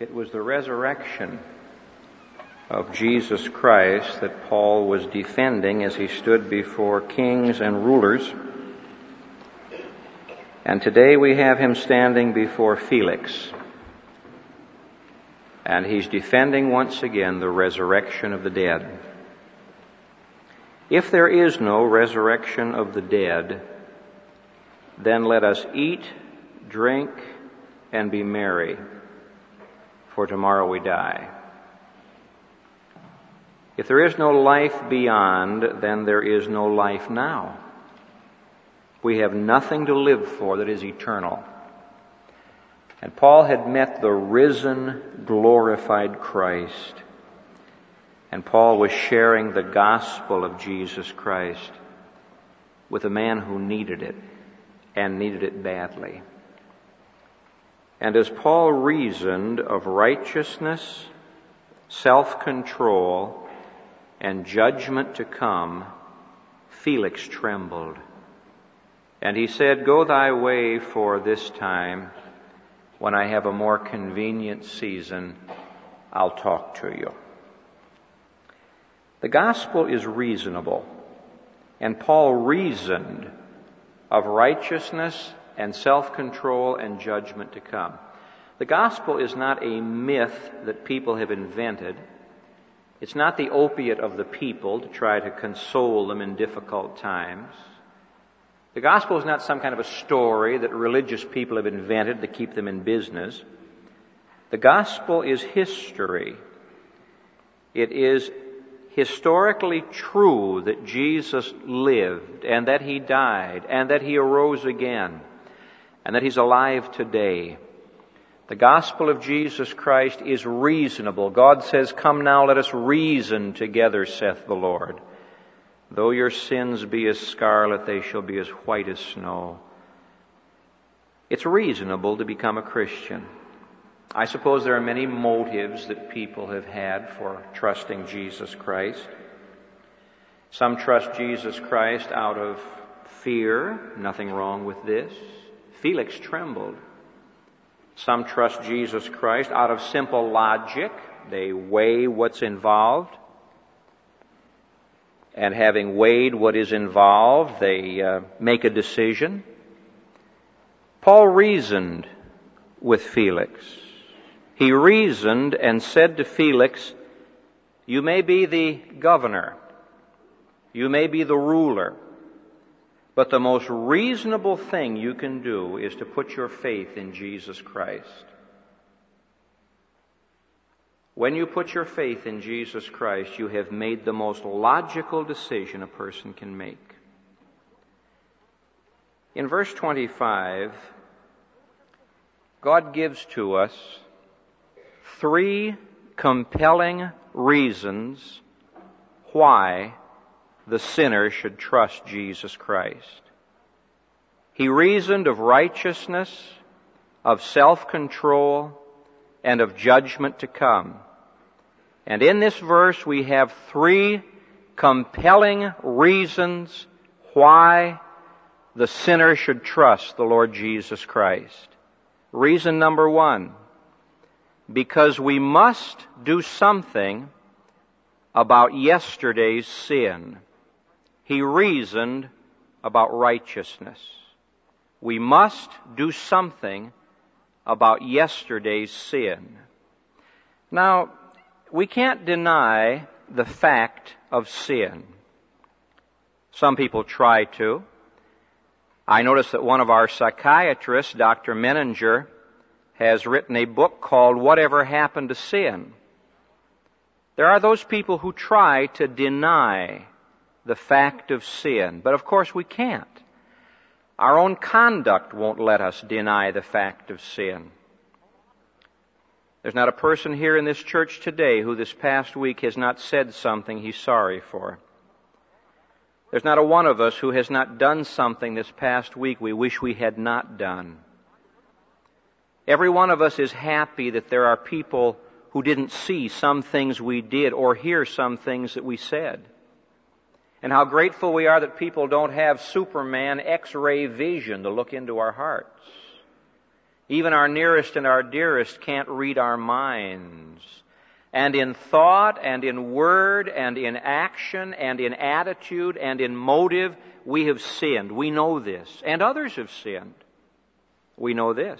It was the resurrection of Jesus Christ that Paul was defending as he stood before kings and rulers. And today we have him standing before Felix. And he's defending once again the resurrection of the dead. If there is no resurrection of the dead, then let us eat, drink, and be merry, for tomorrow we die. If there is no life beyond, then there is no life now. We have nothing to live for that is eternal. And Paul had met the risen, glorified Christ. And Paul was sharing the gospel of Jesus Christ with a man who needed it, and needed it badly. And as Paul reasoned of righteousness, self-control, and judgment to come, Felix trembled. And he said, "Go thy way for this time. When I have a more convenient season, I'll talk to you." The gospel is reasonable, and Paul reasoned of righteousness and self-control and judgment to come. The gospel is not a myth that people have invented. It's not the opiate of the people to try to console them in difficult times. The gospel is not some kind of a story that religious people have invented to keep them in business. The gospel is history. It is historically true that Jesus lived, and that He died, and that He arose again, and that He's alive today. The gospel of Jesus Christ is reasonable. God says, "Come now, let us reason together, saith the Lord. Though your sins be as scarlet, they shall be as white as snow." It's reasonable to become a Christian. I suppose there are many motives that people have had for trusting Jesus Christ. Some trust Jesus Christ out of fear. Nothing wrong with this. Felix trembled. Some trust Jesus Christ out of simple logic. They weigh what's involved. And having weighed what is involved, they make a decision. Paul reasoned with Felix. He reasoned and said to Felix, "You may be the governor, you may be the ruler, but the most reasonable thing you can do is to put your faith in Jesus Christ. When you put your faith in Jesus Christ, you have made the most logical decision a person can make." In verse 25, God gives to us 3 compelling reasons why the sinner should trust Jesus Christ. He reasoned of righteousness, of self-control, and of judgment to come. And in this verse we have 3 compelling reasons why the sinner should trust the Lord Jesus Christ. Reason number 1, because we must do something about yesterday's sin. He reasoned about righteousness. We must do something about yesterday's sin. Now, we can't deny the fact of sin. Some people try to. I noticed that one of our psychiatrists, Dr. Menninger, has written a book called Whatever Happened to Sin? There are those people who try to deny the fact of sin, but of course we can't. Our own conduct won't let us deny the fact of sin. There's not a person here in this church today who this past week has not said something he's sorry for. There's not a one of us who has not done something this past week we wish we had not done. Every one of us is happy that there are people who didn't see some things we did or hear some things that we said. And how grateful we are that people don't have Superman X-ray vision to look into our hearts. Even our nearest and our dearest can't read our minds. And in thought and in word and in action and in attitude and in motive, we have sinned. We know this. And others have sinned. We know this.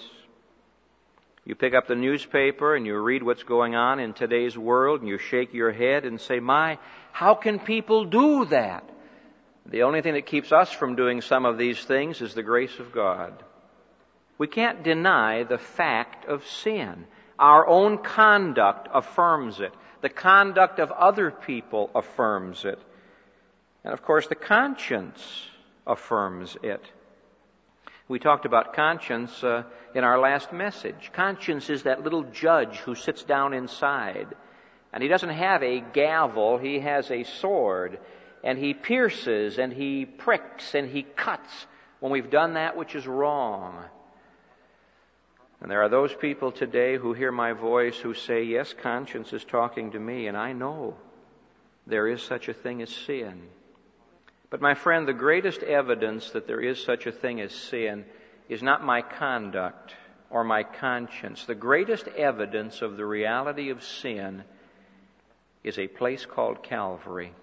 You pick up the newspaper and you read what's going on in today's world and you shake your head and say, my, how can people do that? The only thing that keeps us from doing some of these things is the grace of God. We can't deny the fact of sin. Our own conduct affirms it. The conduct of other people affirms it. And of course, the conscience affirms it. We talked about conscience in our last message. Conscience is that little judge who sits down inside. And he doesn't have a gavel, he has a sword. And he pierces and he pricks and he cuts when we've done that which is wrong. And there are those people today who hear my voice who say, yes, conscience is talking to me, and I know there is such a thing as sin. But my friend, the greatest evidence that there is such a thing as sin is not my conduct or my conscience. The greatest evidence of the reality of sin is a place called Calvary.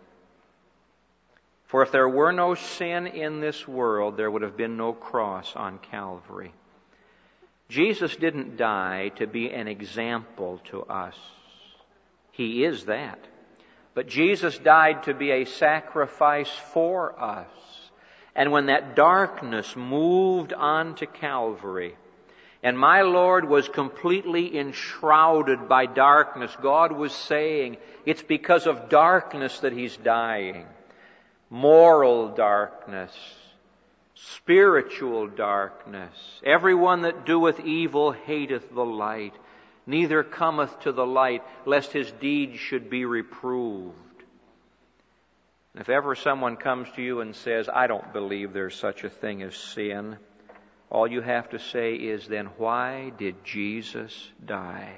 For if there were no sin in this world, there would have been no cross on Calvary. Jesus didn't die to be an example to us. He is that. But Jesus died to be a sacrifice for us. And when that darkness moved on to Calvary, and my Lord was completely enshrouded by darkness, God was saying, it's because of darkness that He's dying. Moral darkness, spiritual darkness. Everyone that doeth evil hateth the light, neither cometh to the light, lest his deeds should be reproved. And if ever someone comes to you and says, I don't believe there's such a thing as sin, all you have to say is, then why did Jesus die?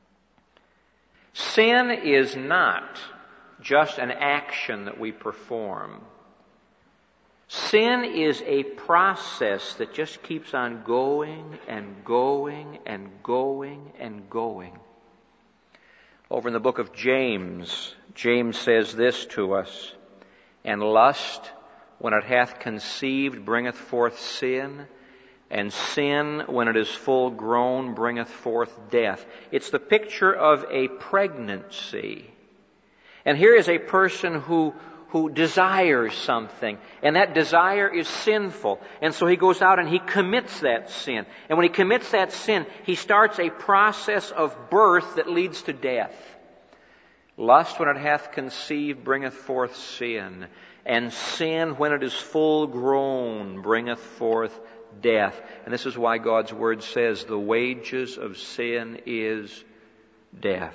Sin is not just an action that we perform. Sin is a process that just keeps on going and going and going and going. Over in the book of James, James says this to us, and lust, when it hath conceived, bringeth forth sin, and sin, when it is full grown, bringeth forth death. It's the picture of a pregnancy. And here is a person who desires something, and that desire is sinful. And so he goes out and he commits that sin. And when he commits that sin, he starts a process of birth that leads to death. Lust, when it hath conceived, bringeth forth sin. And sin, when it is full grown, bringeth forth death. And this is why God's Word says, the wages of sin is death.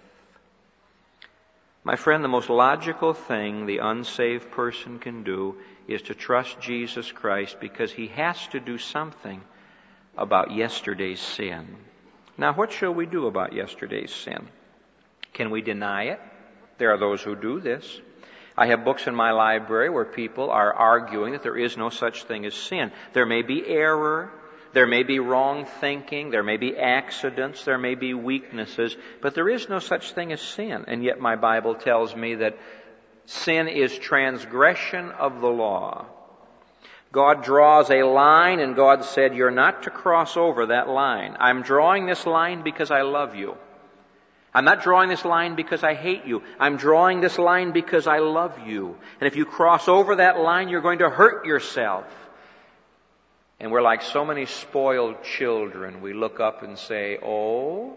My friend, the most logical thing the unsaved person can do is to trust Jesus Christ, because he has to do something about yesterday's sin. Now, what shall we do about yesterday's sin? Can we deny it? There are those who do this. I have books in my library where people are arguing that there is no such thing as sin. There may be error, there may be wrong thinking, there may be accidents, there may be weaknesses, but there is no such thing as sin. And yet my Bible tells me that sin is transgression of the law. God draws a line, and God said, you're not to cross over that line. I'm drawing this line because I love you. I'm not drawing this line because I hate you. I'm drawing this line because I love you. And if you cross over that line, you're going to hurt yourself. And we're like so many spoiled children. We look up and say, oh,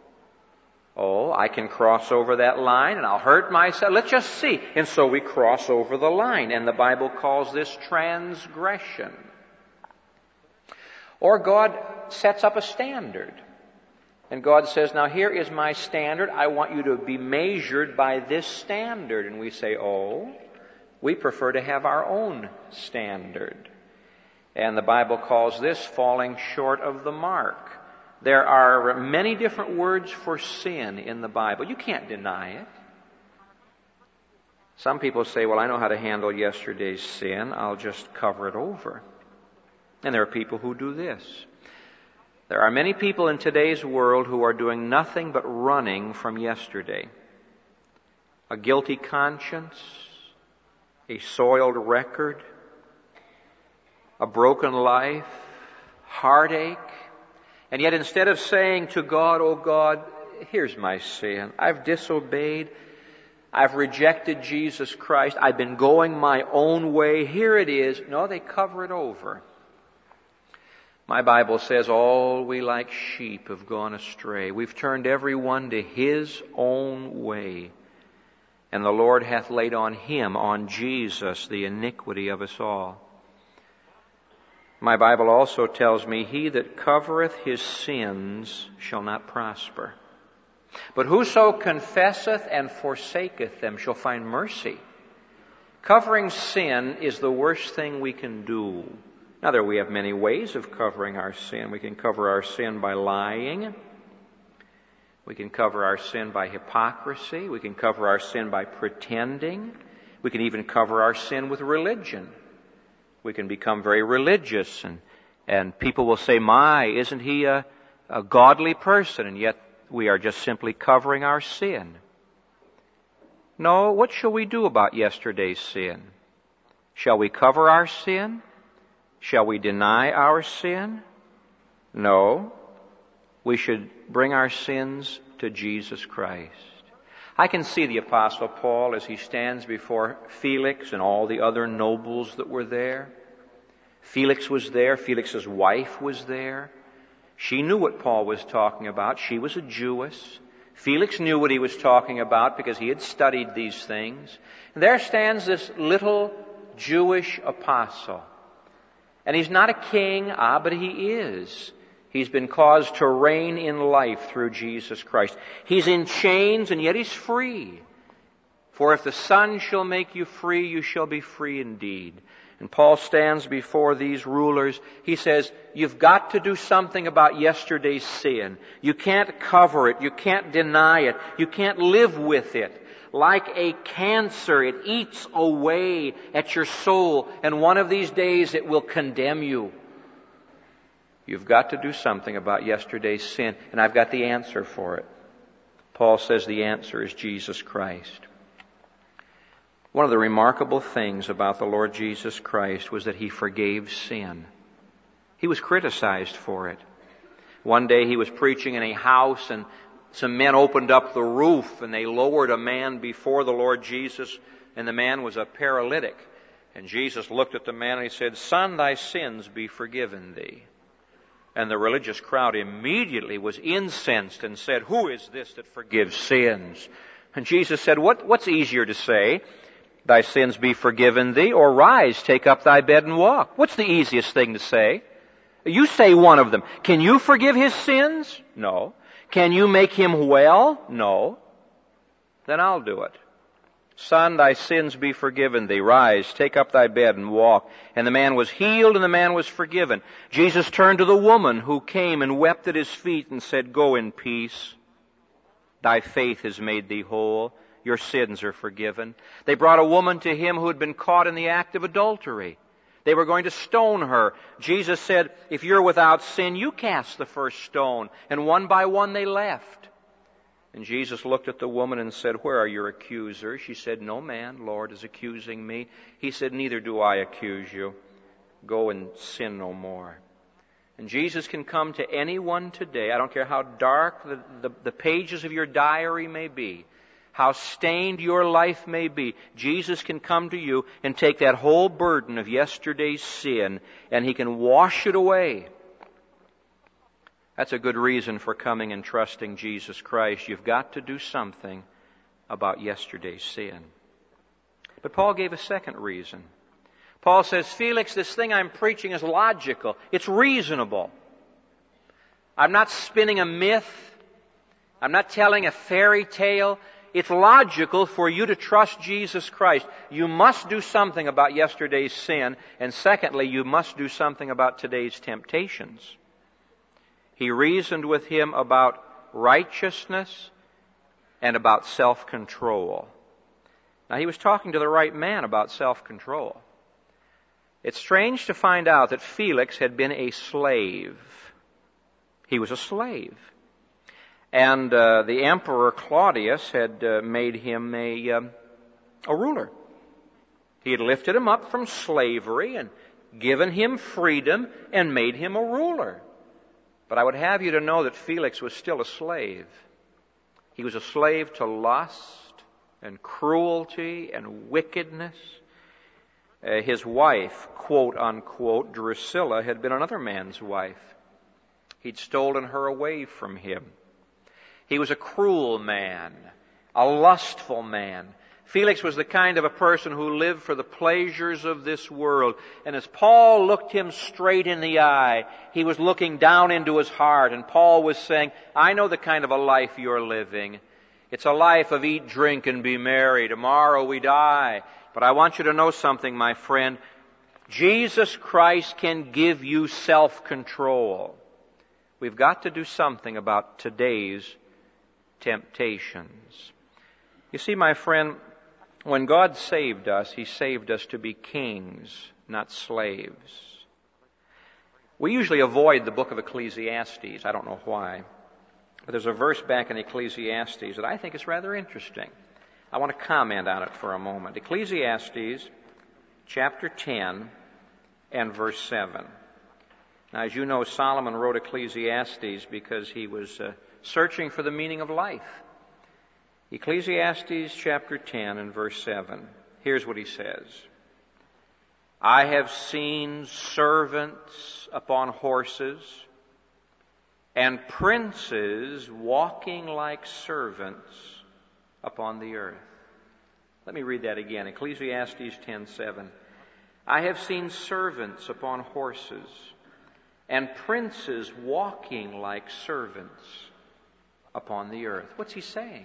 I can cross over that line and I'll hurt myself. Let's just see. And so we cross over the line. And the Bible calls this transgression. Or God sets up a standard. And God says, now here is my standard. I want you to be measured by this standard. And we say, we prefer to have our own standard. And the Bible calls this falling short of the mark. There are many different words for sin in the Bible. You can't deny it. Some people say, well, I know how to handle yesterday's sin. I'll just cover it over. And there are people who do this. There are many people in today's world who are doing nothing but running from yesterday. A guilty conscience, a soiled record, a broken life, heartache. And yet instead of saying to God, "Oh God, here's my sin. I've disobeyed. I've rejected Jesus Christ. I've been going my own way. Here it is." No, they cover it over. My Bible says all we like sheep have gone astray. We've turned every one to his own way. And the Lord hath laid on him, on Jesus, the iniquity of us all. My Bible also tells me, "He that covereth his sins shall not prosper. But whoso confesseth and forsaketh them shall find mercy." Covering sin is the worst thing we can do. Now, we have many ways of covering our sin. We can cover our sin by lying. We can cover our sin by hypocrisy. We can cover our sin by pretending. We can even cover our sin with religion. We can become very religious, and people will say, "My, isn't he a godly person?" And yet we are just simply covering our sin. No, what shall we do about yesterday's sin? Shall we cover our sin? Shall we deny our sin? No. We should bring our sins to Jesus Christ. I can see the Apostle Paul as he stands before Felix and all the other nobles that were there. Felix was there. Felix's wife was there. She knew what Paul was talking about. She was a Jewess. Felix knew what he was talking about because he had studied these things. And there stands this little Jewish apostle. And he's not a king, but he is. He's been caused to reign in life through Jesus Christ. He's in chains, and yet he's free. For if the Son shall make you free, you shall be free indeed. And Paul stands before these rulers. He says, you've got to do something about yesterday's sin. You can't cover it. You can't deny it. You can't live with it. Like a cancer, it eats away at your soul, and one of these days it will condemn you. You've got to do something about yesterday's sin, and I've got the answer for it. Paul says the answer is Jesus Christ. One of the remarkable things about the Lord Jesus Christ was that He forgave sin. He was criticized for it. One day He was preaching in a house, and some men opened up the roof, and they lowered a man before the Lord Jesus, and the man was a paralytic. And Jesus looked at the man and He said, "Son, thy sins be forgiven thee." And the religious crowd immediately was incensed and said, "Who is this that forgives sins?" And Jesus said, What's easier to say? Thy sins be forgiven thee, or rise, take up thy bed and walk. What's the easiest thing to say? You say one of them. Can you forgive his sins? No. Can you make him well? No. Then I'll do it. Son, thy sins be forgiven thee. Rise, take up thy bed and walk. And the man was healed, and the man was forgiven. Jesus turned to the woman who came and wept at His feet and said, "Go in peace. Thy faith has made thee whole. Your sins are forgiven." They brought a woman to Him who had been caught in the act of adultery. They were going to stone her. Jesus said, "If you're without sin, you cast the first stone." And one by one they left. And Jesus looked at the woman and said, "Where are your accusers?" She said, "No man, Lord, is accusing me." He said, "Neither do I accuse you. Go and sin no more." And Jesus can come to anyone today. I don't care how dark the pages of your diary may be, how stained your life may be. Jesus can come to you and take that whole burden of yesterday's sin, and He can wash it away. That's a good reason for coming and trusting Jesus Christ. You've got to do something about yesterday's sin. But Paul gave a second reason. Paul says, "Felix, this thing I'm preaching is logical. It's reasonable. I'm not spinning a myth. I'm not telling a fairy tale. It's logical for you to trust Jesus Christ. You must do something about yesterday's sin. And secondly, you must do something about today's temptations." He reasoned with him about righteousness and about self-control. Now, he was talking to the right man about self-control. It's strange to find out that Felix had been a slave. He was a slave. And the Emperor Claudius had made him a ruler. He had lifted him up from slavery and given him freedom and made him a ruler. But I would have you to know that Felix was still a slave. He was a slave to lust and cruelty and wickedness. His wife, quote unquote, Drusilla, had been another man's wife. He'd stolen her away from him. He was a cruel man, a lustful man. Felix was the kind of a person who lived for the pleasures of this world. And as Paul looked him straight in the eye, he was looking down into his heart. And Paul was saying, I know the kind of a life you're living. It's a life of eat, drink, and be merry. Tomorrow we die. But I want you to know something, my friend. Jesus Christ can give you self-control. We've got to do something about today's temptations. You see, my friend, when God saved us, He saved us to be kings, not slaves. We usually avoid the book of Ecclesiastes. I don't know why. But there's a verse back in Ecclesiastes that I think is rather interesting. I want to comment on it for a moment. Ecclesiastes chapter 10 and verse 7. Now, as you know, Solomon wrote Ecclesiastes because he was searching for the meaning of life. Ecclesiastes chapter 10 and verse 7. Here's what he says. I have seen servants upon horses and princes walking like servants upon the earth. Let me read that again. Ecclesiastes 10:7. I have seen servants upon horses and princes walking like servants upon the earth. What's he saying?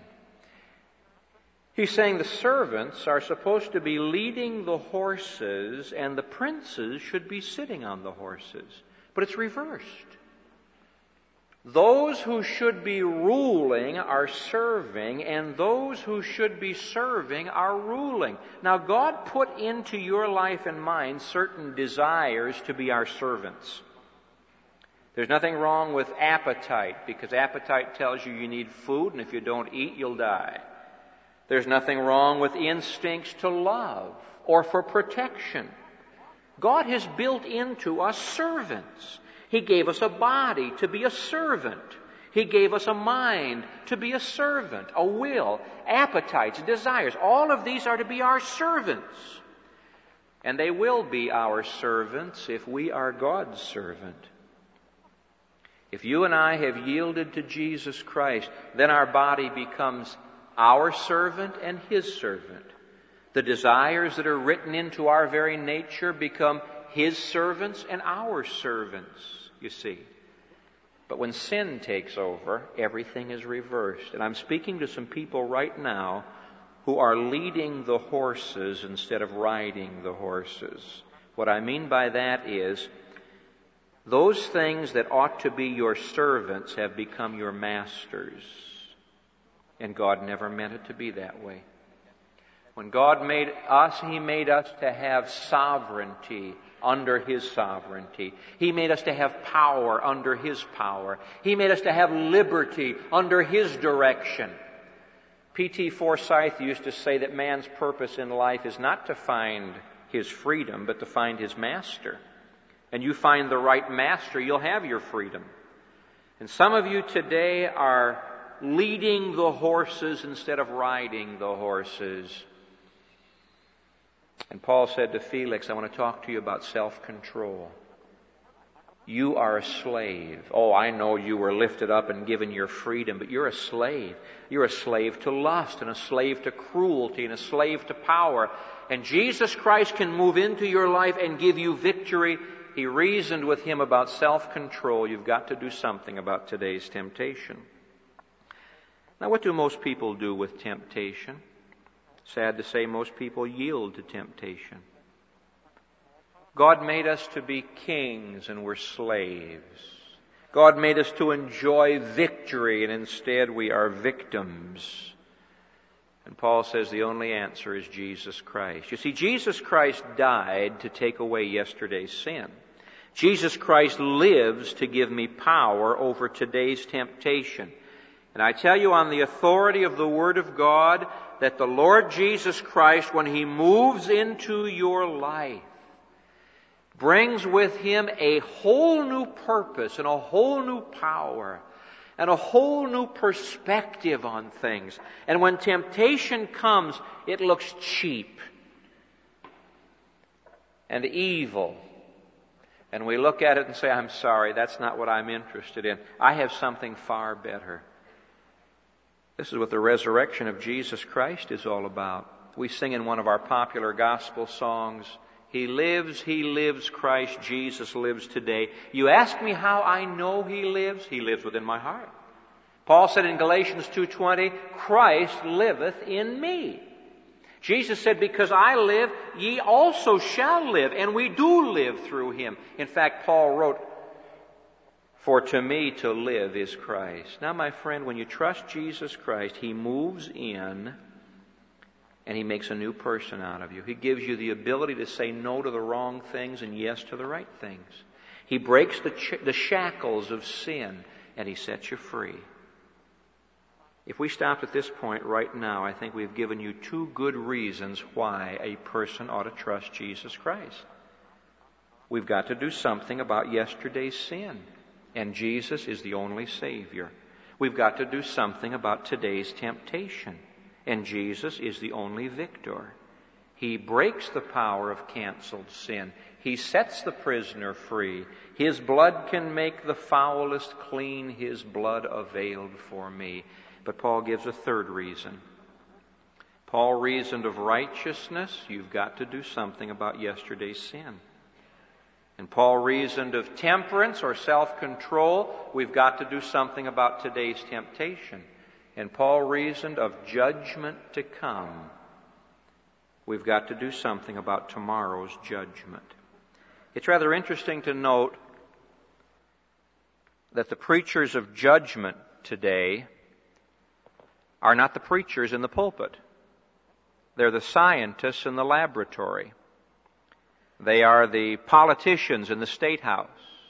He's saying the servants are supposed to be leading the horses and the princes should be sitting on the horses. But it's reversed. Those who should be ruling are serving, and those who should be serving are ruling. Now, God put into your life and mine certain desires to be our servants. There's nothing wrong with appetite, because appetite tells you need food, and if you don't eat, you'll die. There's nothing wrong with instincts to love or for protection. God has built into us servants. He gave us a body to be a servant. He gave us a mind to be a servant, a will, appetites, desires. All of these are to be our servants. And they will be our servants if we are God's servant. If you and I have yielded to Jesus Christ, then our body becomes our servant and His servant. The desires that are written into our very nature become His servants and our servants, you see. But when sin takes over, everything is reversed. And I'm speaking to some people right now who are leading the horses instead of riding the horses. What I mean by that is, those things that ought to be your servants have become your masters. And God never meant it to be that way. When God made us, He made us to have sovereignty under His sovereignty. He made us to have power under His power. He made us to have liberty under His direction. P.T. Forsyth used to say that man's purpose in life is not to find his freedom, but to find his master. And you find the right master, you'll have your freedom. And some of you today are leading the horses instead of riding the horses. And Paul said to Felix, I want to talk to you about self-control. You are a slave. Oh, I know you were lifted up and given your freedom, but you're a slave. You're a slave to lust and a slave to cruelty and a slave to power. And Jesus Christ can move into your life and give you victory. He reasoned with him about self-control. You've got to do something about today's temptation. Now, what do most people do with temptation? Sad to say, most people yield to temptation. God made us to be kings and we're slaves. God made us to enjoy victory and instead we are victims. And Paul says the only answer is Jesus Christ. You see, Jesus Christ died to take away yesterday's sin. Jesus Christ lives to give me power over today's temptation. And I tell you on the authority of the Word of God that the Lord Jesus Christ, when He moves into your life, brings with Him a whole new purpose and a whole new power and a whole new perspective on things. And when temptation comes, it looks cheap and evil. And we look at it and say, I'm sorry, that's not what I'm interested in. I have something far better. This is what the resurrection of Jesus Christ is all about. We sing in one of our popular gospel songs, He lives, Christ Jesus lives today. You ask me how I know He lives within my heart. Paul said in Galatians 2:20, Christ liveth in me. Jesus said, because I live, ye also shall live, and we do live through Him. In fact, Paul wrote, for to me to live is Christ. Now, my friend, when you trust Jesus Christ, He moves in and He makes a new person out of you. He gives you the ability to say no to the wrong things and yes to the right things. He breaks the shackles of sin and He sets you free. If we stopped at this point right now, I think we've given you 2 good reasons why a person ought to trust Jesus Christ. We've got to do something about yesterday's sin, and Jesus is the only Savior. We've got to do something about today's temptation, and Jesus is the only victor. He breaks the power of canceled sin. He sets the prisoner free. His blood can make the foulest clean. His blood availed for me. But Paul gives a third reason. Paul reasoned of righteousness. You've got to do something about yesterday's sin. And Paul reasoned of temperance or self-control. We've got to do something about today's temptation. And Paul reasoned of judgment to come. We've got to do something about tomorrow's judgment. It's rather interesting to note that the preachers of judgment today are not the preachers in the pulpit. They're the scientists in the laboratory. They are the politicians in the State House.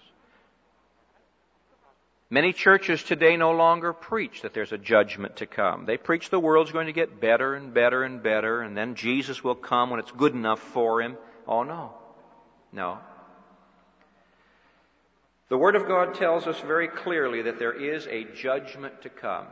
Many churches today no longer preach that there's a judgment to come. They preach the world's going to get better and better and better, and then Jesus will come when it's good enough for Him. Oh, no. No. The Word of God tells us very clearly that there is a judgment to come.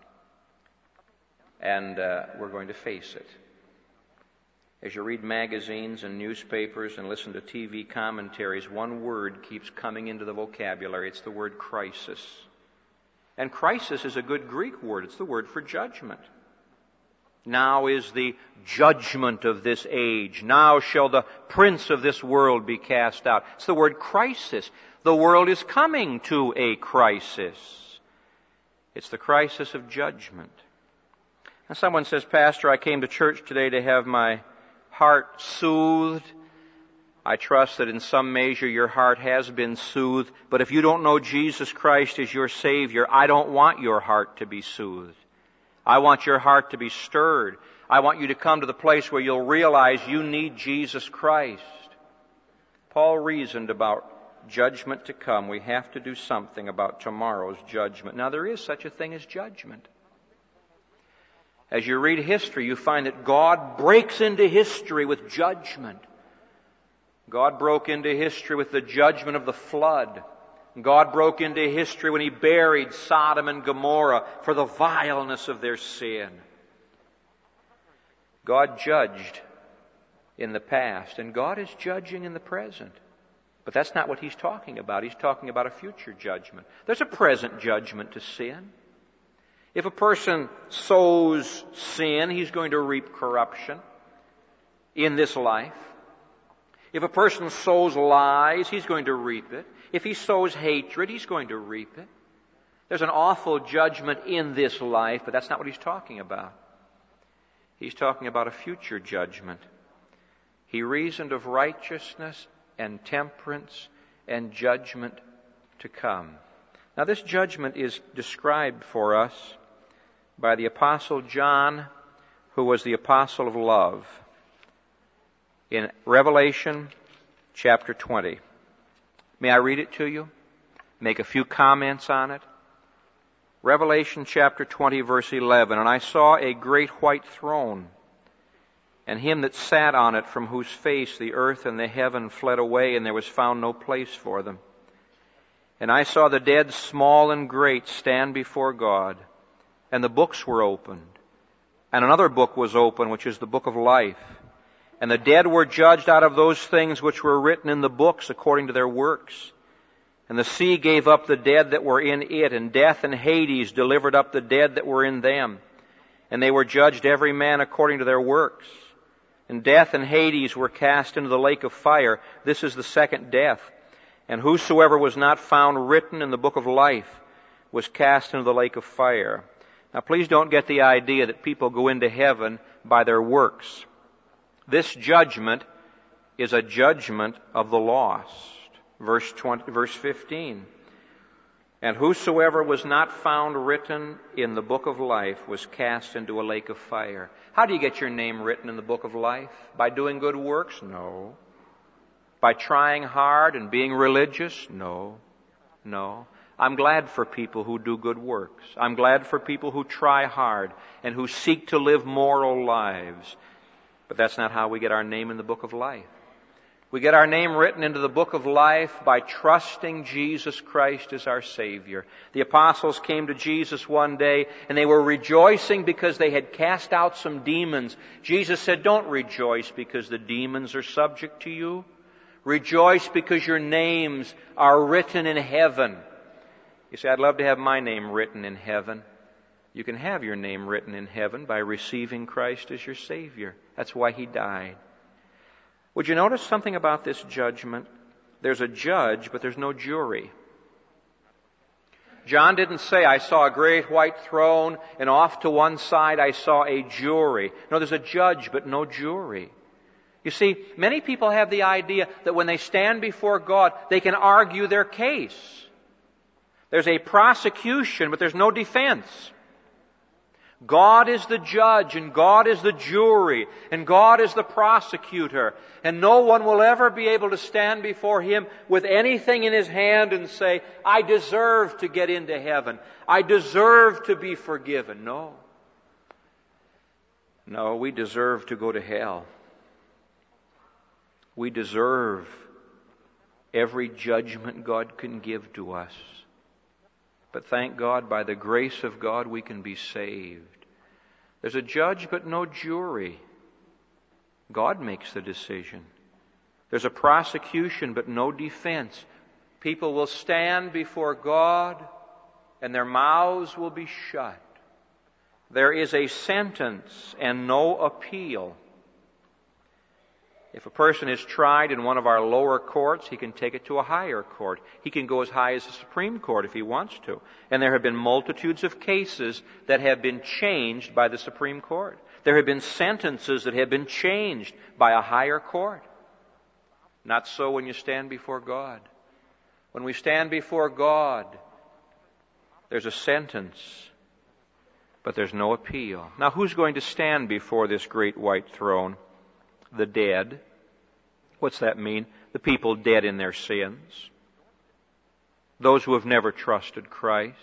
And we're going to face it. As you read magazines and newspapers and listen to TV commentaries, one word keeps coming into the vocabulary. It's the word crisis. And crisis is a good Greek word. It's the word for judgment. Now is the judgment of this age. Now shall the prince of this world be cast out. It's the word crisis. The world is coming to a crisis. It's the crisis of judgment. And someone says, Pastor, I came to church today to have my heart soothed. I trust that in some measure your heart has been soothed. But if you don't know Jesus Christ as your Savior, I don't want your heart to be soothed. I want your heart to be stirred. I want you to come to the place where you'll realize you need Jesus Christ. Paul reasoned about judgment to come. We have to do something about tomorrow's judgment. Now, there is such a thing as judgment. As you read history, you find that God breaks into history with judgment. God broke into history with the judgment of the flood. God broke into history when He buried Sodom and Gomorrah for the vileness of their sin. God judged in the past, and God is judging in the present. But that's not what He's talking about. He's talking about a future judgment. There's a present judgment to sin. If a person sows sin, he's going to reap corruption in this life. If a person sows lies, he's going to reap it. If he sows hatred, he's going to reap it. There's an awful judgment in this life, but that's not what he's talking about. He's talking about a future judgment. He reasoned of righteousness and temperance and judgment to come. Now, this judgment is described for us by the Apostle John, who was the apostle of love, in Revelation chapter 20. May I read it to you? Make a few comments on it? Revelation chapter 20, verse 11, "And I saw a great white throne, and him that sat on it, from whose face the earth and the heaven fled away, and there was found no place for them. And I saw the dead, small and great, stand before God, and the books were opened. And another book was opened, which is the book of life. And the dead were judged out of those things which were written in the books according to their works. And the sea gave up the dead that were in it, and death and Hades delivered up the dead that were in them. And they were judged every man according to their works. And death and Hades were cast into the lake of fire. This is the second death. And whosoever was not found written in the book of life was cast into the lake of fire." Now please don't get the idea that people go into heaven by their works. This judgment is a judgment of the lost. Verse 15. "And whosoever was not found written in the book of life was cast into a lake of fire." How do you get your name written in the book of life? By doing good works? No. By trying hard and being religious? No. No. I'm glad for people who do good works. I'm glad for people who try hard and who seek to live moral lives. But that's not how we get our name in the book of life. We get our name written into the book of life by trusting Jesus Christ as our Savior. The apostles came to Jesus one day and they were rejoicing because they had cast out some demons. Jesus said, "Don't rejoice because the demons are subject to you. Rejoice because your names are written in heaven." You say, "I'd love to have my name written in heaven." You can have your name written in heaven by receiving Christ as your Savior. That's why He died. Would you notice something about this judgment? There's a judge, but there's no jury. John didn't say, "I saw a great white throne, and off to one side I saw a jury." No, there's a judge, but no jury. You see, many people have the idea that when they stand before God, they can argue their case. There's a prosecution, but there's no defense. God is the judge, and God is the jury, and God is the prosecutor. And no one will ever be able to stand before Him with anything in his hand and say, "I deserve to get into heaven. I deserve to be forgiven." No. No, we deserve to go to hell. We deserve every judgment God can give to us. But thank God, by the grace of God, we can be saved. There's a judge, but no jury. God makes the decision. There's a prosecution, but no defense. People will stand before God, and their mouths will be shut. There is a sentence and no appeal. If a person is tried in one of our lower courts, he can take it to a higher court. He can go as high as the Supreme Court if he wants to. And there have been multitudes of cases that have been changed by the Supreme Court. There have been sentences that have been changed by a higher court. Not so when you stand before God. When we stand before God, there's a sentence, but there's no appeal. Now, who's going to stand before this great white throne? The dead. What's that mean? The people dead in their sins. Those who have never trusted Christ.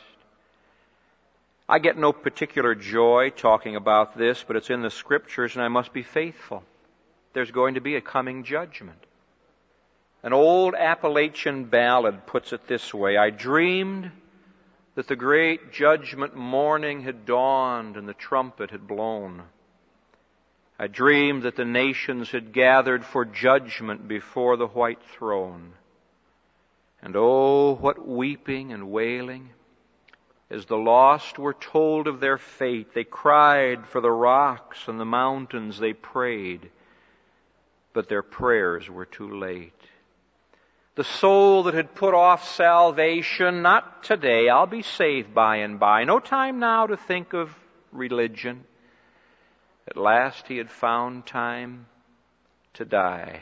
I get no particular joy talking about this, but it's in the Scriptures and I must be faithful. There's going to be a coming judgment. An old Appalachian ballad puts it this way: "I dreamed that the great judgment morning had dawned and the trumpet had blown. I dreamed that the nations had gathered for judgment before the white throne. And oh, what weeping and wailing! As the lost were told of their fate, they cried for the rocks and the mountains, they prayed, but their prayers were too late. The soul that had put off salvation, not today, I'll be saved by and by. No time now to think of religion. At last he had found time to die."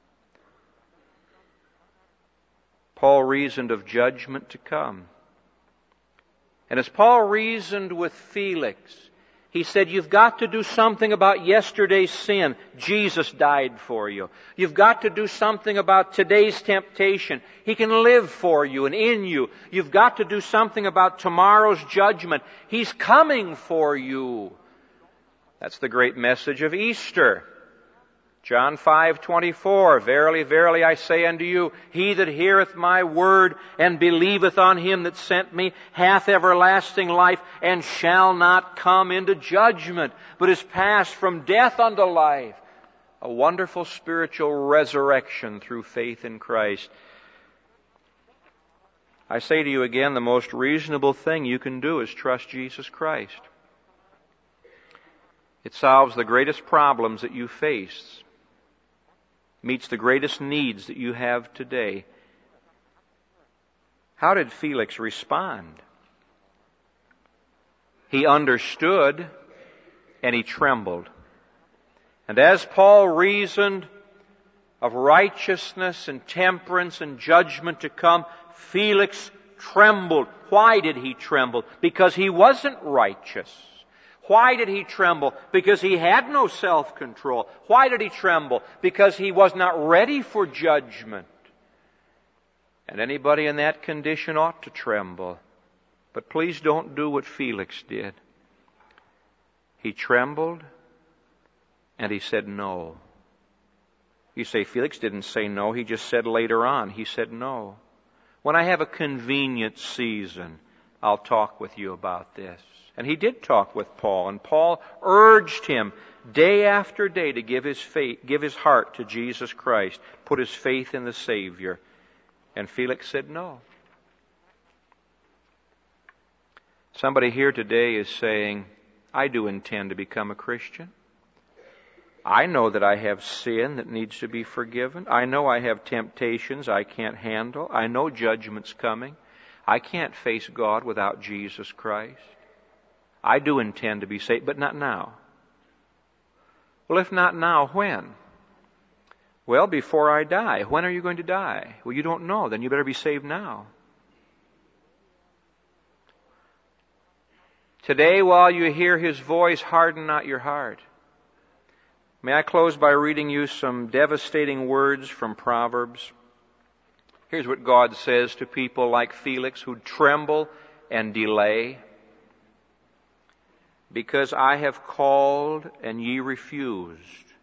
Paul reasoned of judgment to come. And as Paul reasoned with Felix, He said, you've got to do something about yesterday's sin. Jesus died for you. You've got to do something about today's temptation. He can live for you and in you. You've got to do something about tomorrow's judgment. He's coming for you. That's the great message of Easter. John 5:24, Verily, verily, I say unto you, he that heareth my word and believeth on him that sent me hath everlasting life, and shall not come into judgment, but is passed from death unto life. A wonderful spiritual resurrection through faith in Christ. I say to you again, the most reasonable thing you can do is trust Jesus Christ. It solves the greatest problems that you face, meets the greatest needs that you have today. How did Felix respond? He understood and he trembled. And as Paul reasoned of righteousness and temperance and judgment to come, Felix trembled. Why did he tremble? Because he wasn't righteous. Why did he tremble? Because he had no self-control. Why did he tremble? Because he was not ready for judgment. And anybody in that condition ought to tremble. But please don't do what Felix did. He trembled and he said no. You say, Felix didn't say no. He just said later on. He said no. When I have a convenient season, I'll talk with you about this. And he did talk with Paul, and Paul urged him day after day to give his heart to Jesus Christ, put his faith in the Savior. And Felix said no. Somebody here today is saying, I do intend to become a Christian. I know that I have sin that needs to be forgiven. I know I have temptations I can't handle. I know judgment's coming. I can't face God without Jesus Christ. I do intend to be saved, but not now. Well, if not now, when? Well, before I die. When are you going to die? Well, you don't know. Then you better be saved now. Today, while you hear His voice, harden not your heart. May I close by reading you some devastating words from Proverbs. Here's what God says to people like Felix who tremble and delay. Because I have called and ye refused.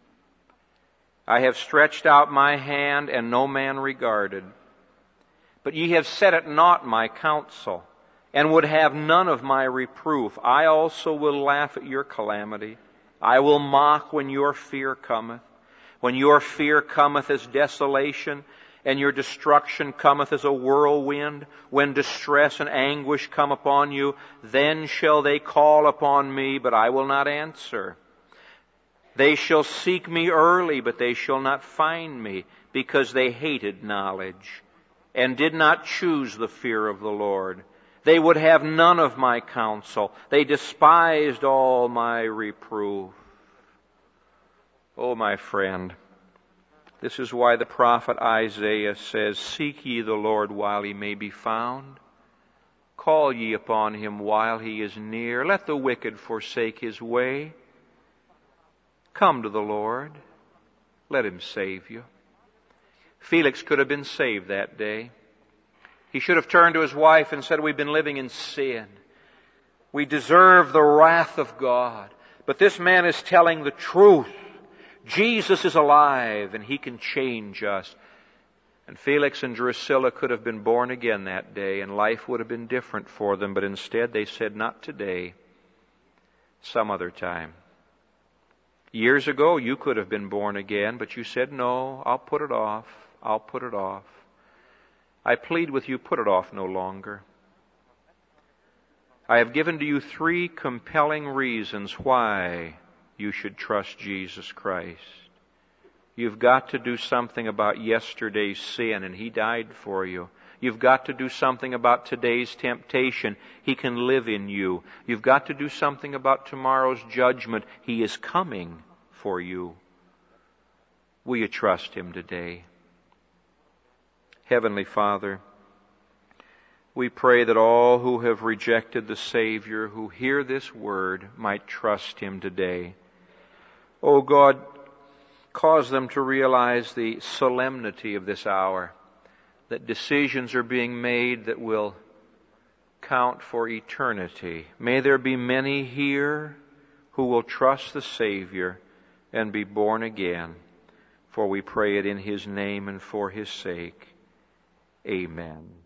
I have stretched out my hand and no man regarded. But ye have set at naught my counsel, and would have none of my reproof. I also will laugh at your calamity. I will mock when your fear cometh. When your fear cometh as desolation, and your destruction cometh as a whirlwind, when distress and anguish come upon you, then shall they call upon me, but I will not answer. They shall seek me early, but they shall not find me, because they hated knowledge, and did not choose the fear of the Lord. They would have none of my counsel. They despised all my reproof. Oh, my friend, this is why the prophet Isaiah says, Seek ye the Lord while He may be found. Call ye upon Him while He is near. Let the wicked forsake his way. Come to the Lord. Let Him save you. Felix could have been saved that day. He should have turned to his wife and said, We've been living in sin. We deserve the wrath of God. But this man is telling the truth. Jesus is alive and He can change us. And Felix and Drusilla could have been born again that day and life would have been different for them. But instead they said, not today, some other time. Years ago you could have been born again, but you said, no, I'll put it off. I'll put it off. I plead with you, put it off no longer. I have given to you 3 compelling reasons why you should trust Jesus Christ. You've got to do something about yesterday's sin, and He died for you. You've got to do something about today's temptation. He can live in you. You've got to do something about tomorrow's judgment. He is coming for you. Will you trust Him today? Heavenly Father, We pray that all who have rejected the Savior, who hear this word, might trust Him today. O God, cause them to realize the solemnity of this hour, that decisions are being made that will count for eternity. May there be many here who will trust the Savior and be born again. For we pray it in His name and for His sake. Amen.